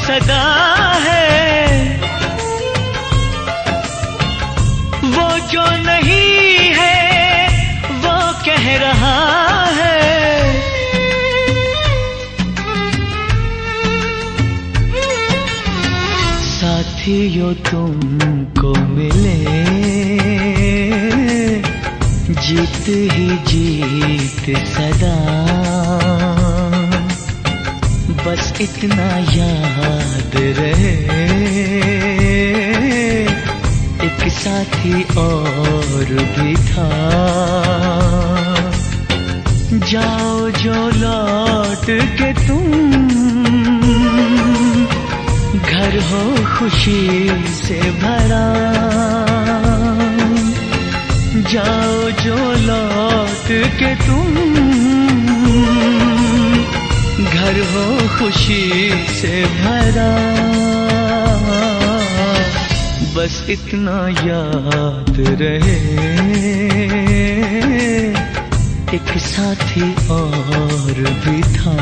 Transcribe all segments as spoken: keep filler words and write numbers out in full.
सदा है, वो जो नहीं है वो कह रहा है। साथियों तुमको मिले जीत ही जीत सदा, बस इतना याद रहे एक साथी और भी था। जाओ जो लौट के तुम, घर हो खुशी से भरा। जाओ जो लौट के तुम, घर हो खुशी से भरा। बस इतना याद रहे एक साथी और भी था।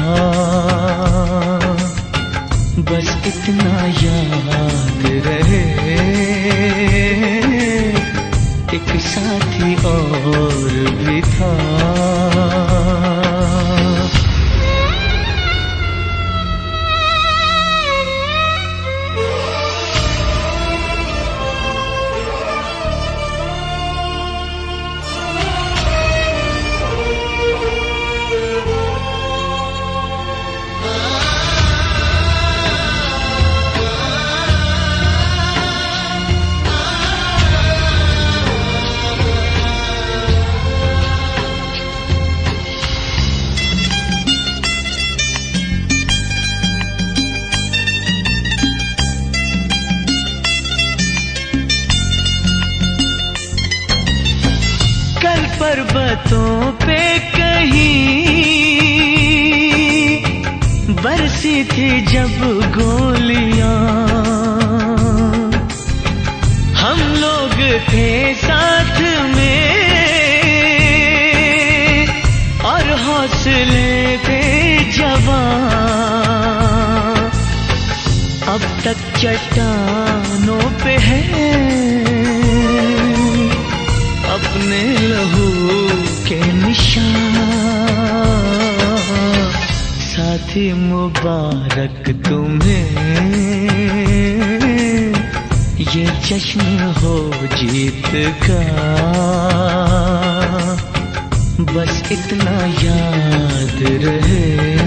बस इतना याद रहे एक साथी और भी था। पर्वतों पे कहीं बरसी थी जब गोलियां, हम लोग थे साथ में और हौसले थे जवां। अब तक चट्टानों पे है अपने लहू के निशान। साथी मुबारक तुम्हें, ये जश्न हो जीत का। बस इतना याद रहे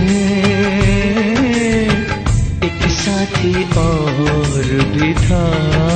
एक साथी और भी था।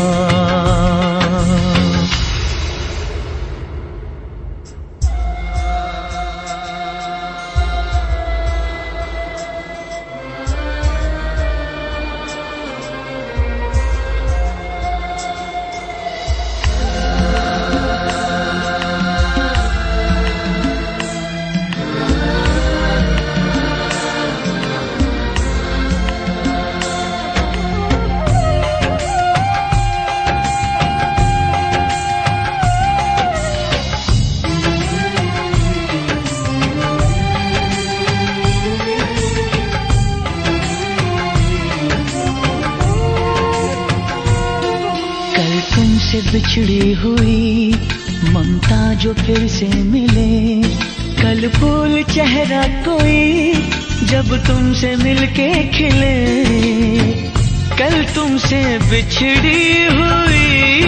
से बिछड़ी हुई ममता जो फिर से मिले। कल फूल चेहरा कोई जब तुमसे मिलके खिले। कल तुमसे बिछड़ी हुई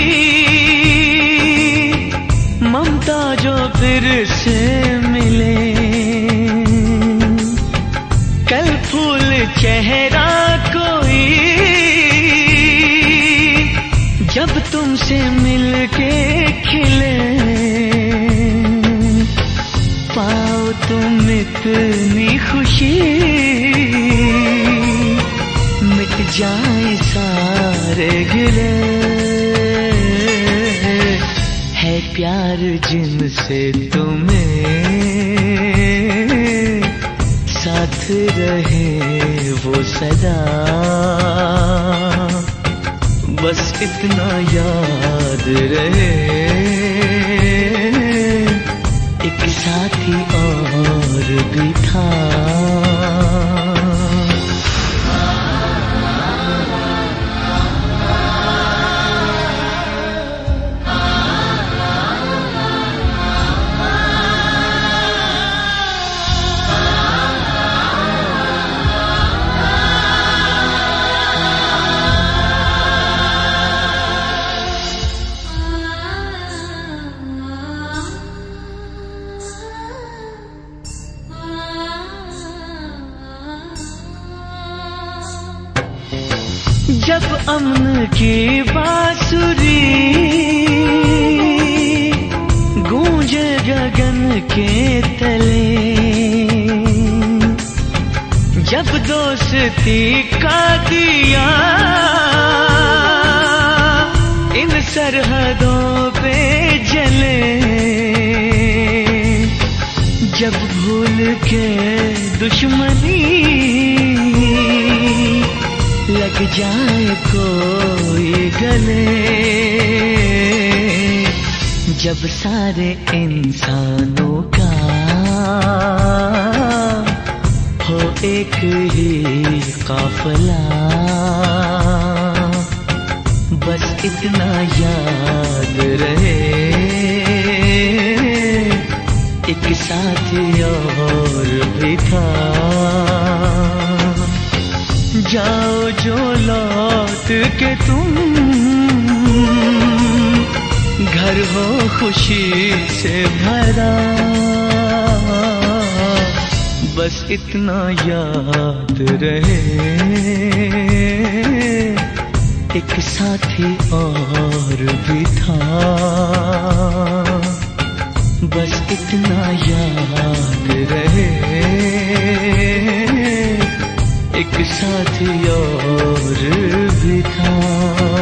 ममता जो फिर से मिले। कल फूल चेहरा कोई जब तुमसे मिलके खिले। पाओ तुम इतनी खुशी मिट जाए सारे गिले। है प्यार जिनसे तुम्हें साथ रहे वो सदा। बस इतना याद रहे एक साथी और भी था। जब अमन की बांसुरी गूंजे गगन के तले, जब दोस्ती का दिया इन सरहदों पे जले, जब भूल के दुश्मनी लग जाए कोई गले, जब सारे इंसानों का हो एक ही काफिला, बस इतना याद रहे एक साथी और भी था। जाओ जो लौट के तुम, घर हो खुशी से भरा, बस इतना याद रहे एक साथी और भी था, बस इतना याद रहे एक साथी और भी था।